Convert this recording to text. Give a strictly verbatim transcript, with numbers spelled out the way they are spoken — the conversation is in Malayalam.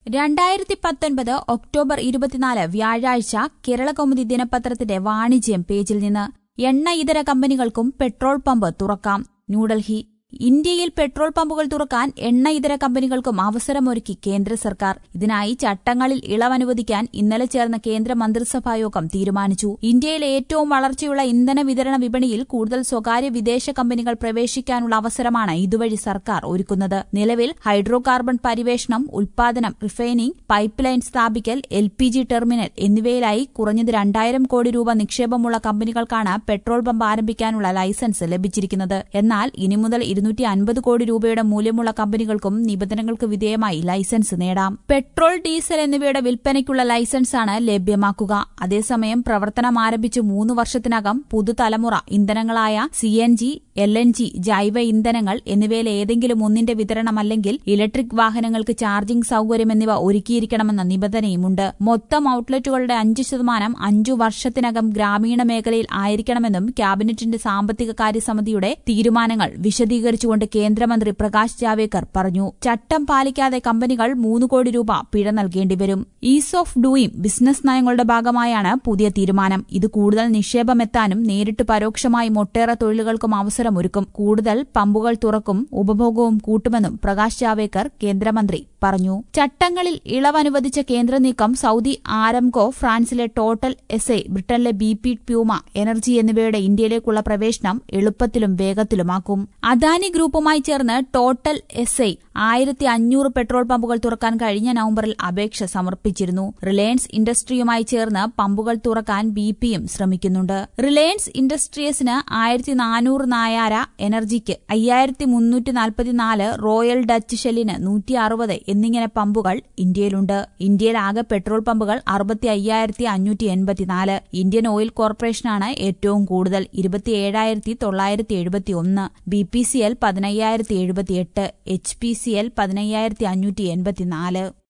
രണ്ടായിരത്തി പത്തൊൻപത് ഒക്ടോബർ ഇരുപത്തിനാല് വ്യാഴാഴ്ച കേരളകൗമുദി ദിനപത്രത്തിന്റെ വാണിജ്യം പേജിൽ നിന്ന് എണ്ണ ഇതര കമ്പനികൾക്കും പെട്രോൾ പമ്പ് തുറക്കാം. ന്യൂഡൽഹി. ഇന്ത്യയിൽ പെട്രോൾ പമ്പുകൾ തുറക്കാൻ എണ്ണ ഇതര കമ്പനികൾക്കും അവസരമൊരുക്കി കേന്ദ്ര സർക്കാർ. ഇതിനായി ചട്ടങ്ങളിൽ ഇളവനുവദിക്കാൻ ഇന്നലെ ചേർന്ന കേന്ദ്ര മന്ത്രിസഭായോഗം തീരുമാനിച്ചു. ഇന്ത്യയിലെ ഏറ്റവും വളർച്ചയുള്ള ഇന്ധന വിതരണ വിപണിയിൽ കൂടുതൽ സ്വകാര്യ വിദേശ കമ്പനികൾ പ്രവേശിക്കാനുള്ള അവസരമാണ് ഇതുവഴി സർക്കാർ ഒരുക്കുന്നത്. നിലവിൽ ഹൈഡ്രോ കാർബൺ പരിവേഷണം, ഉൽപാദനം, റിഫൈനിംഗ്, പൈപ്പ് ലൈൻ സ്ഥാപിക്കൽ, എൽ പി ജി ടെർമിനൽ എന്നിവയിലായി കുറഞ്ഞത് രണ്ടായിരം കോടി രൂപ നിക്ഷേപമുള്ള കമ്പനികൾക്കാണ് പെട്രോൾ പമ്പ് ആരംഭിക്കാനുള്ള ലൈസൻസ് ലഭിച്ചിരിക്കുന്നത്. എന്നാൽ ഇനി മുതൽ ഇരുന്നൂറ്റി അൻപത് കോടി രൂപയുടെ മൂല്യമുള്ള കമ്പനികൾക്കും നിബന്ധനകൾക്ക് വിധേയമായി ലൈസൻസ് നേടാം. പെട്രോൾ, ഡീസൽ എന്നിവയുടെ വിൽപ്പനയ്ക്കുള്ള ലൈസൻസാണ് ലഭ്യമാക്കുക. അതേസമയം പ്രവർത്തനം ആരംഭിച്ച് മൂന്ന് വർഷത്തിനകം പുതുതലമുറ ഇന്ധനങ്ങളായ C N G, L N G, ജൈവ ഇന്ധനങ്ങൾ എന്നിവയിൽ ഏതെങ്കിലും ഒന്നിന്റെ വിതരണം അല്ലെങ്കിൽ ഇലക്ട്രിക് വാഹനങ്ങൾക്ക് ചാർജിംഗ് സൌകര്യം എന്നിവ ഒരുക്കിയിരിക്കണമെന്ന നിബന്ധനയുമുണ്ട്. മൊത്തം ഔട്ട്ലെറ്റുകളുടെ അഞ്ച് ശതമാനം അഞ്ചു വർഷത്തിനകം ഗ്രാമീണ മേഖലയിൽ ആയിരിക്കണമെന്നും ക്യാബിനറ്റിന്റെ സാമ്പത്തിക കാര്യസമിതിയുടെ തീരുമാനങ്ങൾ വിശദീകരിച്ചുകൊണ്ട് കേന്ദ്രമന്ത്രി പ്രകാശ് ജാവേദ്കർ പറഞ്ഞു. ചട്ടം പാലിക്കാതെ കമ്പനികൾ മൂന്ന് കോടി രൂപ പിഴ നൽകേണ്ടിവരും. ഈസ് ഓഫ് ഡൂയിങ് ബിസിനസ് നയങ്ങളുടെ ഭാഗമായാണ് പുതിയ തീരുമാനം. ഇത് കൂടുതൽ നിക്ഷേപമെത്താനും നേരിട്ട് പരോക്ഷമായും ഒട്ടേറെ തൊഴിലുകൾക്കും അവസരമൊരുക്കും. കൂടുതൽ പമ്പുകൾ തുറക്കും, ഉപഭോഗവും കൂട്ടുമെന്നും പ്രകാശ് ജാവേദ്കർ കേന്ദ്രമന്ത്രി പറഞ്ഞു. ചട്ടങ്ങളിൽ ഇളവനുവദിച്ച കേന്ദ്ര നീക്കം സൌദി ആരംകോ, ഫ്രാൻസിലെ ടോട്ടൽ എസ് ഐ, ബ്രിട്ടനിലെ ബി പി പ്യൂമ എനർജി എന്നിവയുടെ ഇന്ത്യയിലേക്കുള്ള പ്രവേശനം എളുപ്പത്തിലും വേഗത്തിലുമാക്കും. അദാനി ഗ്രൂപ്പുമായി ചേർന്ന് ടോട്ടൽ എസ് ഐ ആയിരത്തി അഞ്ഞൂറ് പെട്രോൾ പമ്പുകൾ തുറക്കാൻ കഴിഞ്ഞ നവംബറിൽ അപേക്ഷ സമർപ്പിച്ചിരുന്നു. റിലയൻസ് ഇൻഡസ്ട്രിയുമായി ചേർന്ന് പമ്പുകൾ തുറക്കാൻ ബി പിയും ശ്രമിക്കുന്നുണ്ട്. റിലയൻസ് ഇൻഡസ്ട്രീസിന് ആയിരത്തി നാനൂറ്, നായാര എനർജിക്ക് അയ്യായിരത്തി മുന്നൂറ്റി നാൽപ്പത്തിനാല്, റോയൽ ഡച്ച് ഷെല്ലിന് നൂറ്റി അറുപത് എന്നിങ്ങനെ പമ്പുകൾ ഇന്ത്യയിലുണ്ട്. ഇന്ത്യയിൽ ആകെ പെട്രോൾ പമ്പുകൾ അറുപത്തി അയ്യായിരത്തി അഞ്ഞൂറ്റി എൺപത്തിനാല്. ഇന്ത്യൻ ഓയിൽ കോർപ്പറേഷനാണ് ഏറ്റവും കൂടുതൽ, ഇരുപത്തിയേഴായിരത്തി തൊള്ളായിരത്തി എഴുപത്തി ഒന്ന്. ബി പി സി എൽ പതിനയ്യായിരത്തി എഴുപത്തിയെട്ട്, എച്ച് പി സി എൽ പതിനയ്യായിരത്തി അഞ്ഞൂറ്റി എൺപത്തിനാല്.